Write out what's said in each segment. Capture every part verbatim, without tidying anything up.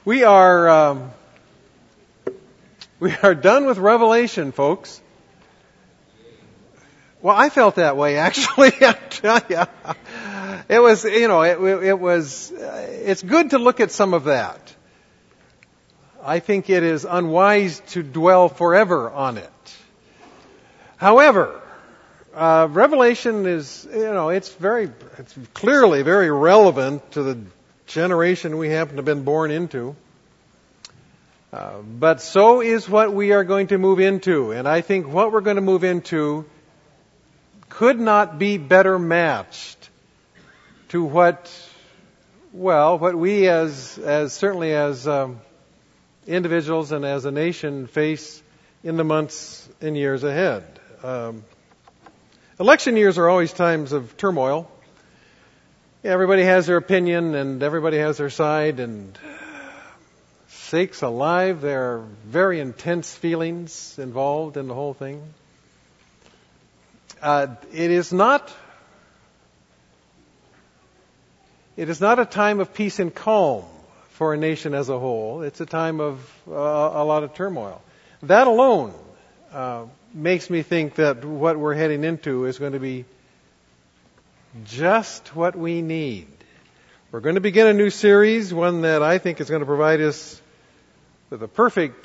We are um, we are done with Revelation, folks. Well, I felt that way actually. I tell you, it was you know it, it was uh, it's good to look at some of that. I think it is unwise to dwell forever on it. However, uh, Revelation is you know it's very it's clearly very relevant to the generation we happen to have been born into. Uh, but so is what we are going to move into. And I think what we're going to move into could not be better matched to what, well, what we as, as certainly as um, individuals and as a nation face in the months and years ahead. Um, election years are always times of turmoil. Everybody has their opinion and everybody has their side, and sakes alive, there are very intense feelings involved in the whole thing. Uh, it is not it is not a time of peace and calm for a nation as a whole. It's a time of uh, a lot of turmoil. That alone uh, makes me think that what we're heading into is going to be just what we need. We're going to begin a new series, one that I think is going to provide us with a perfect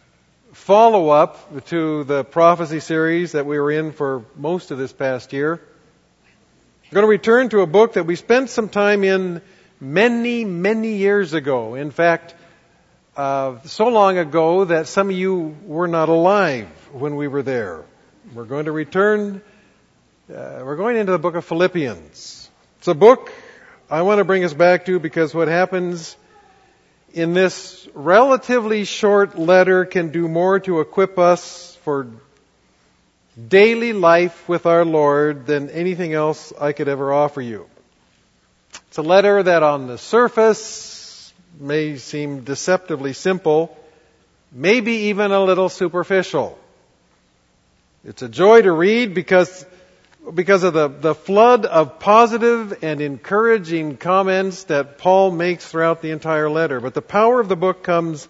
follow-up to the prophecy series that we were in for most of this past year. We're going to return to a book that we spent some time in many, many years ago. In fact, uh, so long ago that some of you were not alive when we were there. We're going to return Uh, we're going into the book of Philippians. It's a book I want to bring us back to because what happens in this relatively short letter can do more to equip us for daily life with our Lord than anything else I could ever offer you. It's a letter that on the surface may seem deceptively simple, maybe even a little superficial. It's a joy to read because Because of the, the flood of positive and encouraging comments that Paul makes throughout the entire letter. But the power of the book comes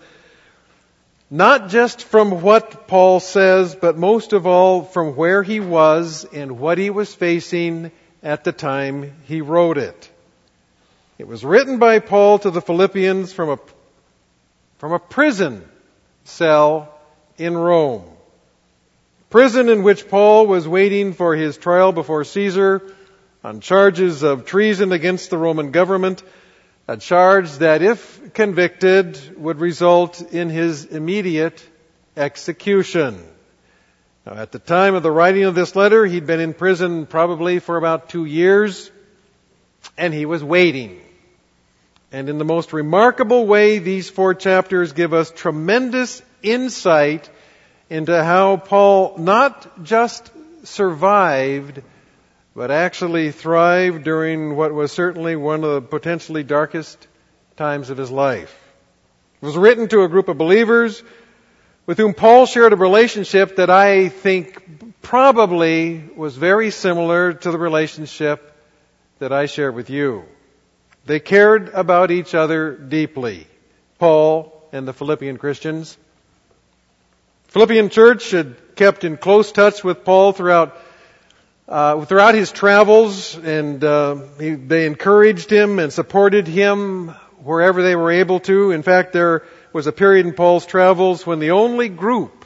not just from what Paul says, but most of all from where he was and what he was facing at the time he wrote it. It was written by Paul to the Philippians from a, from a prison cell in Rome. Prison in which Paul was waiting for his trial before Caesar on charges of treason against the Roman government, a charge that, if convicted, would result in his immediate execution. Now, at the time of the writing of this letter, he'd been in prison probably for about two years, and he was waiting. And in the most remarkable way, these four chapters give us tremendous insight into how Paul not just survived, but actually thrived during what was certainly one of the potentially darkest times of his life. It was written to a group of believers with whom Paul shared a relationship that I think probably was very similar to the relationship that I share with you. They cared about each other deeply, Paul and the Philippian Christians. Philippian church had kept in close touch with Paul throughout uh, throughout his travels, and uh, he, they encouraged him and supported him wherever they were able to. In fact, there was a period in Paul's travels when the only group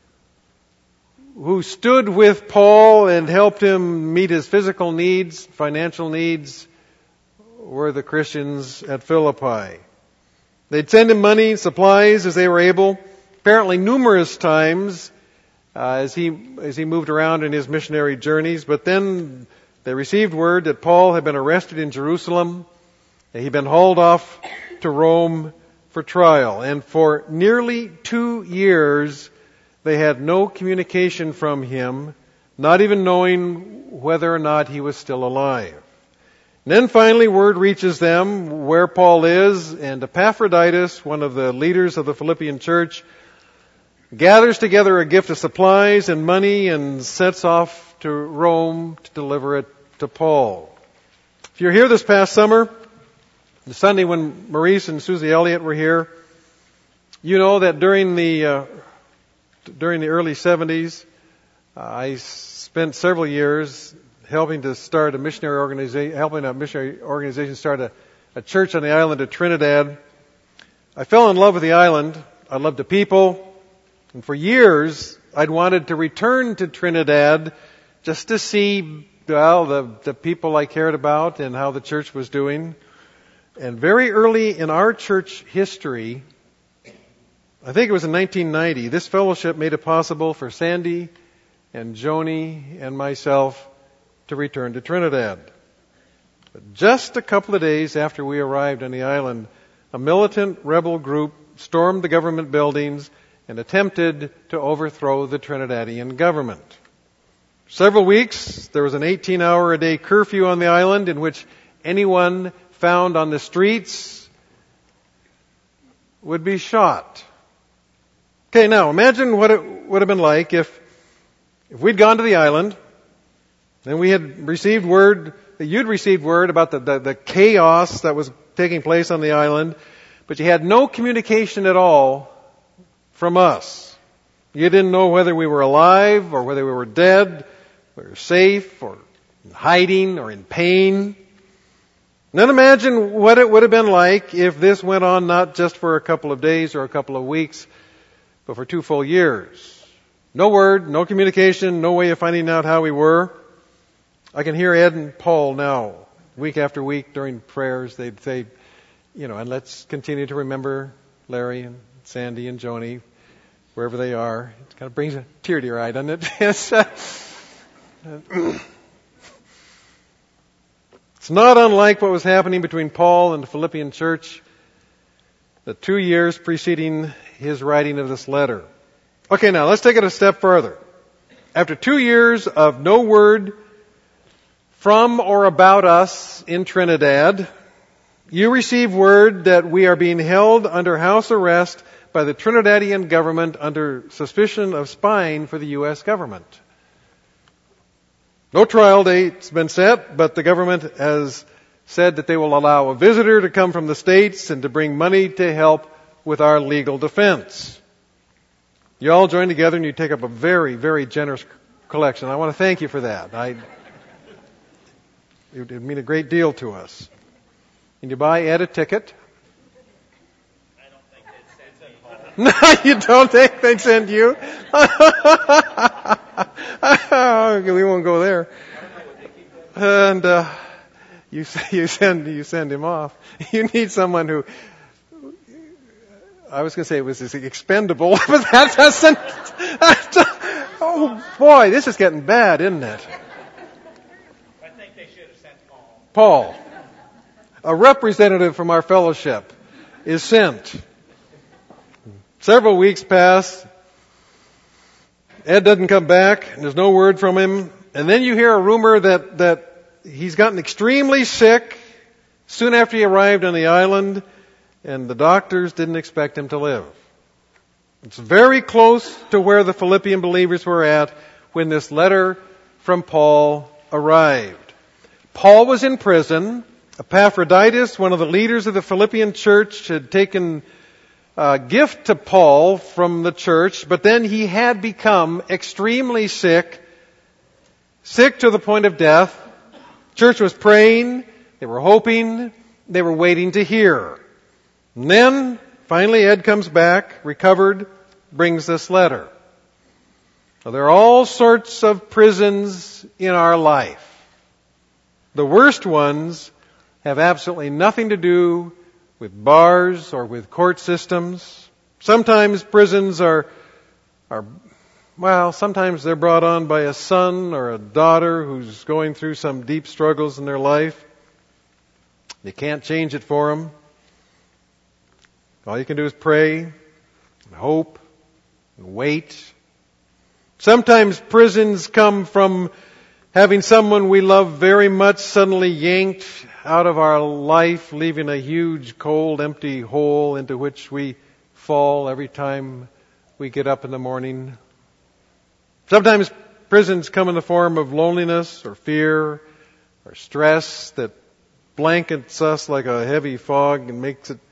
who stood with Paul and helped him meet his physical needs, financial needs, were the Christians at Philippi. They'd send him money, supplies as they were able. Apparently numerous times uh, as he as he moved around in his missionary journeys. But then they received word that Paul had been arrested in Jerusalem. He'd been hauled off to Rome for trial. And for nearly two years, they had no communication from him, not even knowing whether or not he was still alive. And then finally word reaches them where Paul is, and Epaphroditus, one of the leaders of the Philippian church, gathers together a gift of supplies and money and sets off to Rome to deliver it to Paul. If you're here this past summer, the Sunday when Maurice and Susie Elliott were here, You know that during the uh, during the early seventies, uh, I spent several years helping to start a missionary organization, helping a missionary organization start a, a church on the island of Trinidad. I fell in love with the island. I loved the people, and for years I'd wanted to return to Trinidad just to see, well, the the people I cared about and how the church was doing. And very early in our church history, I think it was in nineteen ninety, this fellowship made it possible for Sandy and Joni and myself to return to Trinidad. But just a couple of days after we arrived on the island, a militant rebel group stormed the government buildings and attempted to overthrow the Trinidadian government. For several weeks, there was an eighteen-hour-a-day curfew on the island in which anyone found on the streets would be shot. Okay, now imagine what it would have been like if, if we'd gone to the island and we had received word, that you'd received word about the, the, the chaos that was taking place on the island, but you had no communication at all from us. You didn't know whether we were alive or whether we were dead, we were safe or in hiding or in pain. And then imagine what it would have been like if this went on not just for a couple of days or a couple of weeks, but for two full years. No word, no communication, no way of finding out how we were. I can hear Ed and Paul now, week after week during prayers, they'd say, you know, and let's continue to remember Larry and Sandy and Joni, wherever they are. It kind of brings a tear to your eye, doesn't it? It's, uh, it's not unlike what was happening between Paul and the Philippian church the two years preceding his writing of this letter. Okay, now let's take it a step further. After two years of no word from or about us in Trinidad, you receive word that we are being held under house arrest by the Trinidadian government under suspicion of spying for the U S government. No trial date's been set, but the government has said that they will allow a visitor to come from the States and to bring money to help with our legal defense. You all join together and you take up a very, very generous collection. I want to thank you for that. I, it would mean a great deal to us. Can you buy Ed a ticket? I don't think they'd send me. No, you don't think they'd send you? Okay, we won't go there. And uh, you you send you send him off. You need someone who. I was going to say it was expendable, but that doesn't. Oh boy, this is getting bad, isn't it? I think they should have sent Paul. Paul, a representative from our fellowship, is sent. Several weeks pass. Ed doesn't come back. There's no word from him. And then you hear a rumor that, that he's gotten extremely sick soon after he arrived on the island, and the doctors didn't expect him to live. It's very close to where the Philippian believers were at when this letter from Paul arrived. Paul was in prison. Epaphroditus, one of the leaders of the Philippian church, had taken a gift to Paul from the church, but then he had become extremely sick, sick to the point of death. Church was praying, they were hoping, they were waiting to hear. And then, finally, Ed comes back, recovered, brings this letter. Now, there are all sorts of prisons in our life. The worst ones have absolutely nothing to do with bars or with court systems. Sometimes prisons are, are, well, sometimes they're brought on by a son or a daughter who's going through some deep struggles in their life. They can't change it for them. All you can do is pray and hope and wait. Sometimes prisons come from having someone we love very much suddenly yanked out of our life, leaving a huge, cold, empty hole into which we fall every time we get up in the morning. Sometimes prisons come in the form of loneliness or fear or stress that blankets us like a heavy fog and makes it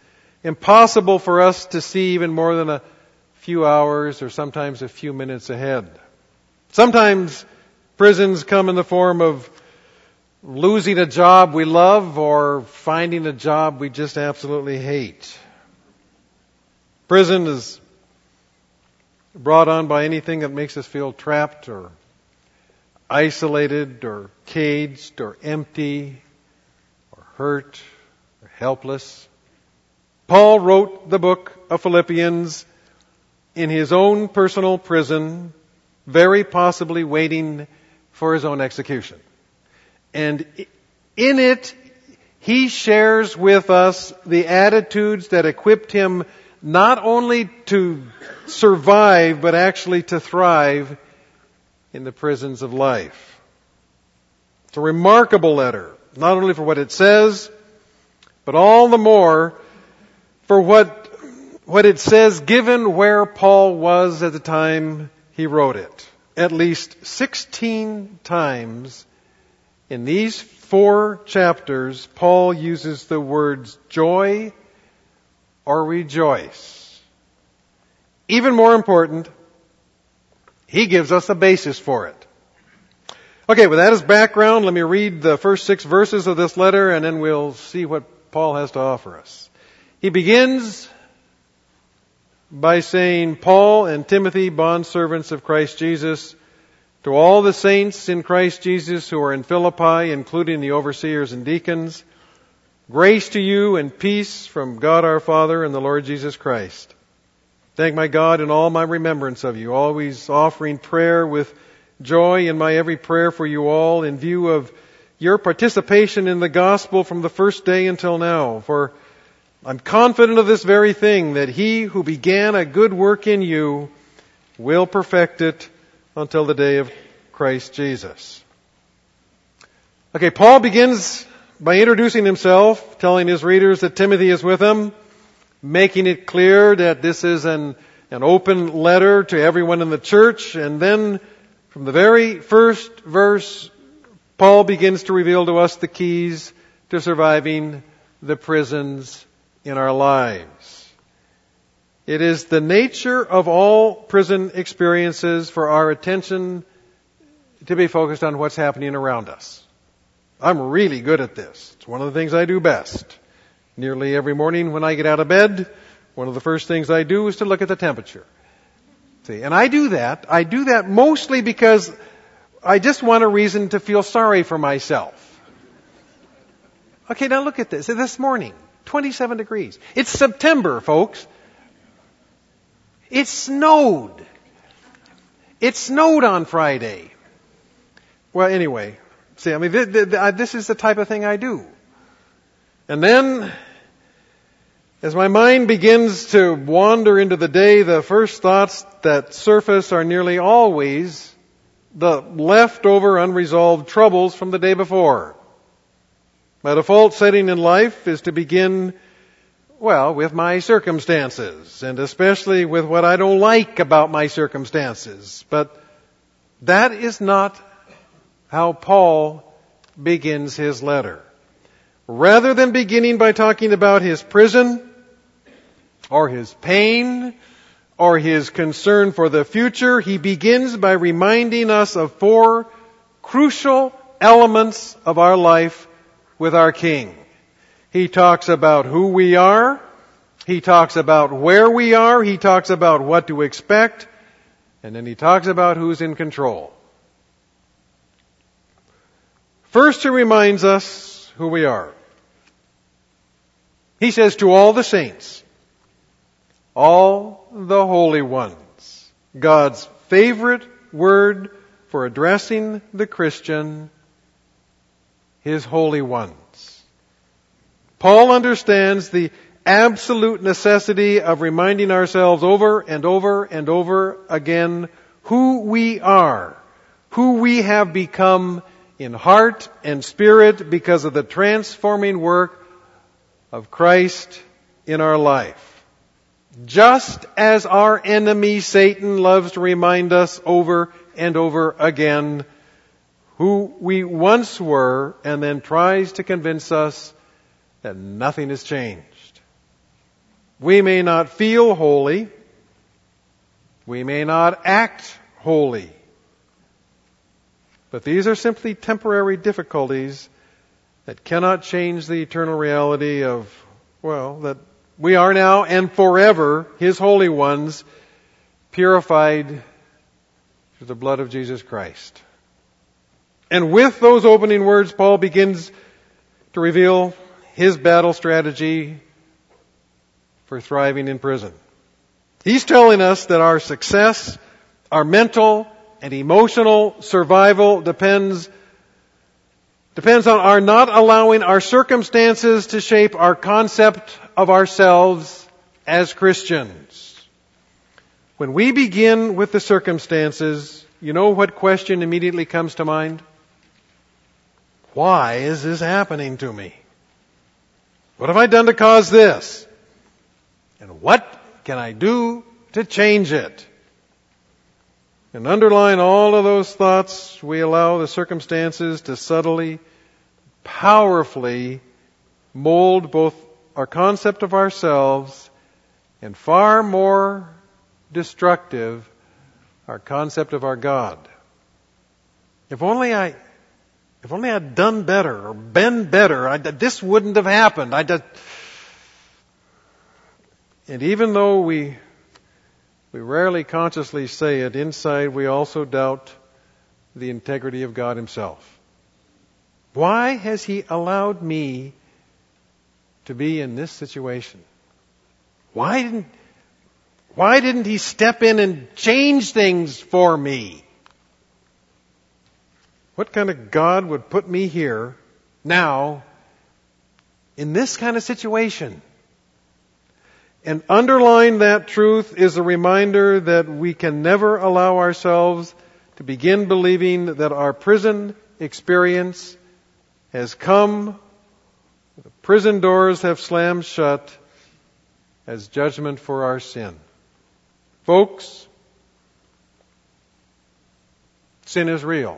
impossible for us to see even more than a few hours or sometimes a few minutes ahead. Sometimes prisons come in the form of losing a job we love or finding a job we just absolutely hate. Prison is brought on by anything that makes us feel trapped or isolated or caged or empty or hurt or helpless. Paul wrote the book of Philippians in his own personal prison, very possibly waiting for his own execution. And in it, he shares with us the attitudes that equipped him not only to survive, but actually to thrive in the prisons of life. It's a remarkable letter, not only for what it says, but all the more for what, what it says given where Paul was at the time he wrote it. At least sixteen times in these four chapters, Paul uses the words joy or rejoice. Even more important, he gives us a basis for it. Okay, with that as background, let me read the first six verses of this letter and then we'll see what Paul has to offer us. He begins by saying, Paul and Timothy, bondservants of Christ Jesus, to all the saints in Christ Jesus who are in Philippi, including the overseers and deacons, grace to you and peace from God our Father and the Lord Jesus Christ. Thank my God in all my remembrance of you, always offering prayer with joy in my every prayer for you all in view of your participation in the gospel from the first day until now. For I'm confident of this very thing, that he who began a good work in you will perfect it until the day of Christ Jesus. Okay, Paul begins by introducing himself, telling his readers that Timothy is with him, making it clear that this is an, an open letter to everyone in the church. And then from the very first verse, Paul begins to reveal to us the keys to surviving the prisons in our lives. It is the nature of all prison experiences for our attention to be focused on what's happening around us. I'm really good at this. It's one of the things I do best. Nearly every morning when I get out of bed, one of the first things I do is to look at the temperature. See, and I do that. I do that mostly because I just want a reason to feel sorry for myself. Okay, now look at this. This morning, twenty-seven degrees. It's September, folks. It snowed. It snowed on Friday. Well, anyway, see, I mean, this is the type of thing I do. And then, as my mind begins to wander into the day, the first thoughts that surface are nearly always the leftover unresolved troubles from the day before. My default setting in life is to begin, well, with my circumstances, and especially with what I don't like about my circumstances. But that is not how Paul begins his letter. Rather than beginning by talking about his prison, or his pain, or his concern for the future, he begins by reminding us of four crucial elements of our life with our King. He talks about who we are. He talks about where we are. He talks about what to expect. And then he talks about who's in control. First, he reminds us who we are. He says, to all the saints, all the holy ones, God's favorite word for addressing the Christian, his holy ones. Paul understands the absolute necessity of reminding ourselves over and over and over again who we are, who we have become in heart and spirit because of the transforming work of Christ in our life. Just as our enemy Satan loves to remind us over and over again who we once were, and then tries to convince us that nothing has changed. We may not feel holy. We may not act holy. But these are simply temporary difficulties that cannot change the eternal reality of, well, that we are now and forever His holy ones, purified through the blood of Jesus Christ. And with those opening words, Paul begins to reveal his battle strategy for thriving in prison. He's telling us that our success, our mental and emotional survival depends depends on our not allowing our circumstances to shape our concept of ourselves as Christians. When we begin with the circumstances, you know what question immediately comes to mind? Why is this happening to me? What have I done to cause this? And what can I do to change it? And underlying all of those thoughts, we allow the circumstances to subtly, powerfully mold both our concept of ourselves and far more destructive, our concept of our God. If only I, if only I'd done better or been better, I, this wouldn't have happened. I just, and even though we we rarely consciously say it, inside we also doubt the integrity of God Himself. Why has He allowed me to be in this situation? Why didn't, why didn't He step in and change things for me? What kind of God would put me here now in this kind of situation? And underlying that truth is a reminder that we can never allow ourselves to begin believing that our prison experience has come, the prison doors have slammed shut as judgment for our sin. Folks, sin is real.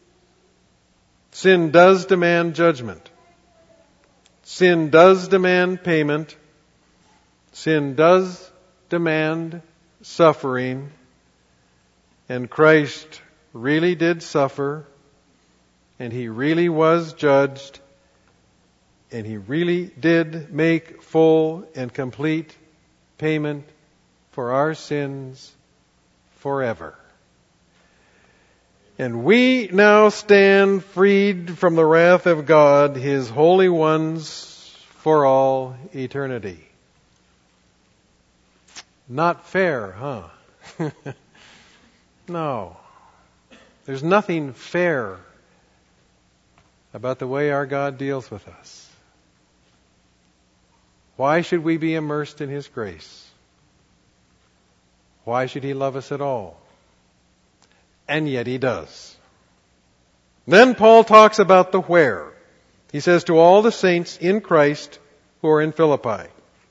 Sin does demand judgment. Sin does demand payment. Sin does demand suffering, and Christ really did suffer, and He really was judged, and He really did make full and complete payment for our sins forever. And we now stand freed from the wrath of God, His holy ones, for all eternity. Not fair, huh? No. There's nothing fair about the way our God deals with us. Why should we be immersed in His grace? Why should He love us at all? And yet He does. Then Paul talks about the where. He says, to all the saints in Christ who are in Philippi.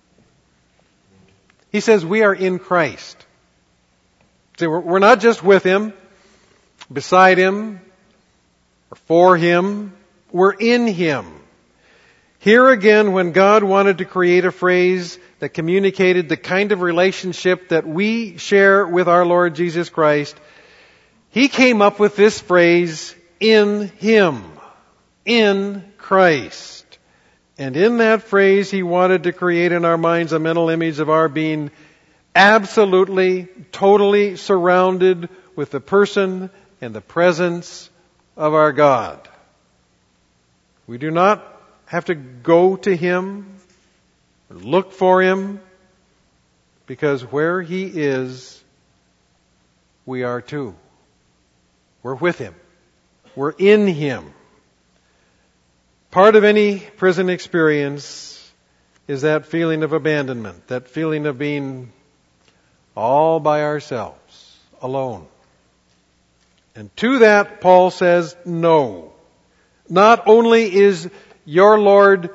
He says we are in Christ. See, we're not just with Him, beside Him, or for Him. We're in Him. Here again, when God wanted to create a phrase that communicated the kind of relationship that we share with our Lord Jesus Christ, He came up with this phrase, in Him. In Christ. And in that phrase, He wanted to create in our minds a mental image of our being absolutely, totally surrounded with the person and the presence of our God. We do not have to go to Him or look for Him, because where He is, we are too. We're with Him. We're in Him. Part of any prison experience is that feeling of abandonment, that feeling of being all by ourselves, alone. And to that, Paul says, no. Not only is your Lord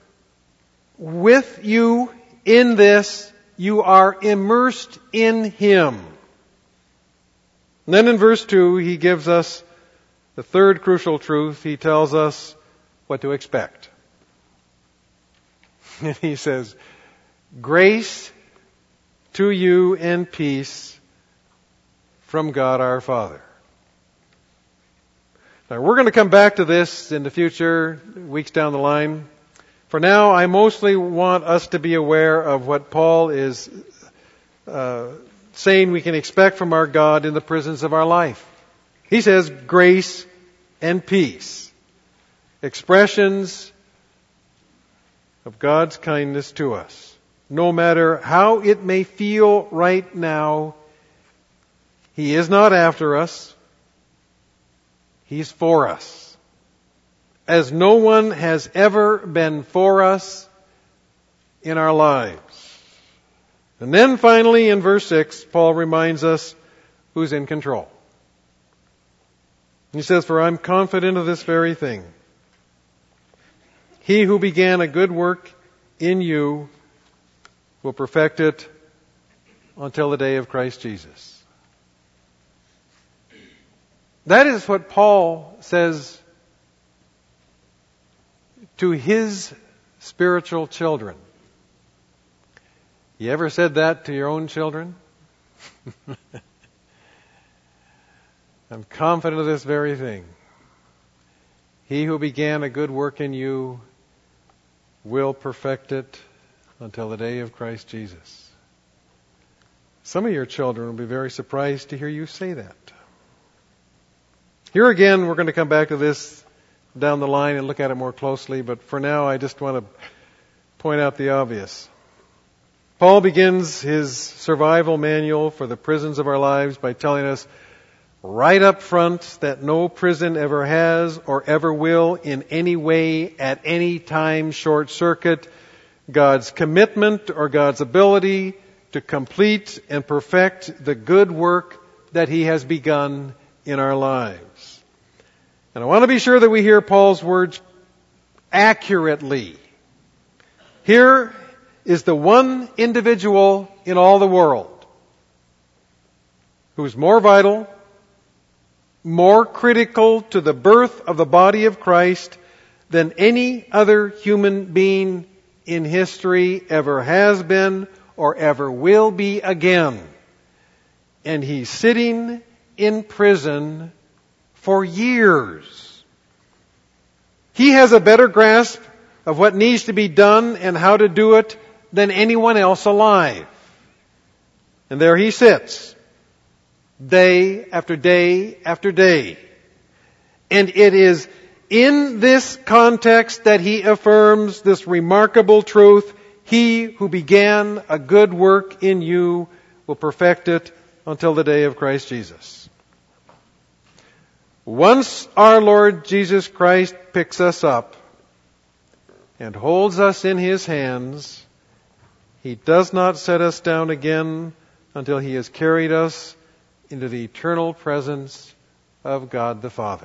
with you in this, you are immersed in Him. And then in verse two, he gives us the third crucial truth. He tells us what to expect. And he says, Grace to you and peace from God our Father. Now, we're going to come back to this in the future, weeks down the line. For now, I mostly want us to be aware of what Paul is uh, saying we can expect from our God in the prisons of our life. He says grace and peace. Expressions of God's kindness to us. No matter how it may feel right now, He is not after us. He's for us. As no one has ever been for us in our lives. And then finally in verse six, Paul reminds us who's in control. He says, "For I'm confident of this very thing. He who began a good work in you will perfect it until the day of Christ Jesus." That is what Paul says to his spiritual children. You ever said that to your own children? I'm confident of this very thing. He who began a good work in you will perfect it until the day of Christ Jesus. Some of your children will be very surprised to hear you say that. Here again, we're going to come back to this down the line and look at it more closely, but for now I just want to point out the obvious. Paul begins his survival manual for the prisons of our lives by telling us right up front that no prison ever has or ever will in any way at any time short circuit God's commitment or God's ability to complete and perfect the good work that He has begun in our lives. And I want to be sure that we hear Paul's words accurately. Here is the one individual in all the world who's more vital, more critical to the birth of the body of Christ than any other human being in history ever has been or ever will be again. And he's sitting in prison for years. He has a better grasp of what needs to be done and how to do it than anyone else alive. And there he sits, day after day after day. And it is in this context that he affirms this remarkable truth: He who began a good work in you will perfect it until the day of Christ Jesus. Once our Lord Jesus Christ picks us up and holds us in His hands, He does not set us down again until He has carried us into the eternal presence of God the Father.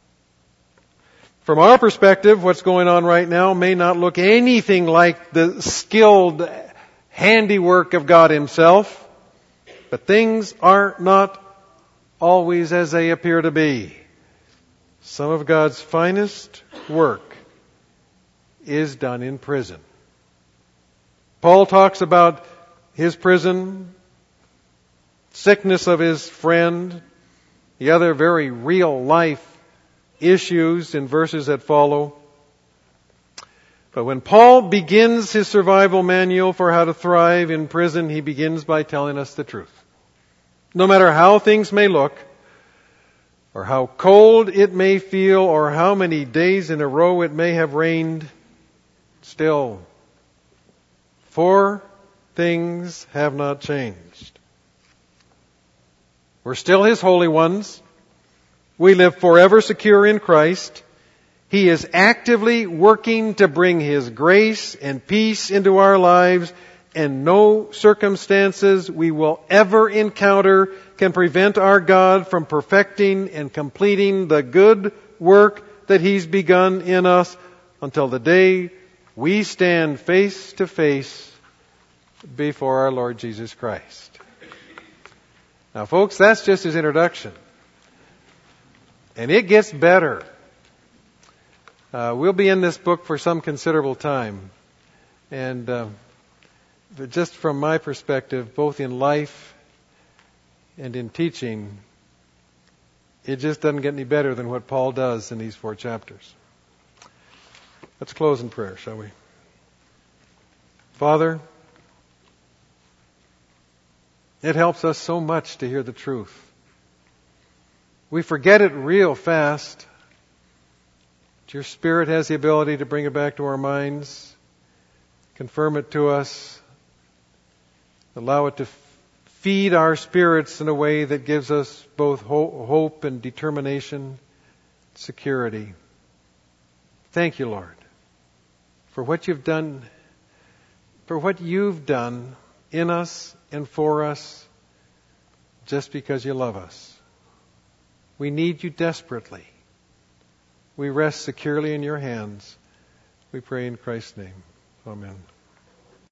From our perspective, what's going on right now may not look anything like the skilled handiwork of God Himself, but things are not always as they appear to be. Some of God's finest work is done in prison. Paul talks about his prison, sickness of his friend, the other very real life issues in verses that follow. But when Paul begins his survival manual for how to thrive in prison, he begins by telling us the truth. No matter how things may look, or how cold it may feel, or how many days in a row it may have rained, still, four things have not changed. We're still His holy ones. We live forever secure in Christ. He is actively working to bring His grace and peace into our lives, and no circumstances we will ever encounter can prevent our God from perfecting and completing the good work that He's begun in us until the day we stand face to face before our Lord Jesus Christ. Now, folks, that's just His introduction. And it gets better. Uh, we'll be in this book for some considerable time. And uh, But just from my perspective, both in life and in teaching, it just doesn't get any better than what Paul does in these four chapters. Let's close in prayer, shall we? Father, it helps us so much to hear the truth. We forget it real fast. But your Spirit has the ability to bring it back to our minds, confirm it to us, allow it to feed our spirits in a way that gives us both ho- hope and determination, security. Thank you, Lord, for what you've done, for what you've done in us and for us, just because you love us. We need you desperately. We rest securely in your hands. We pray in Christ's name. Amen.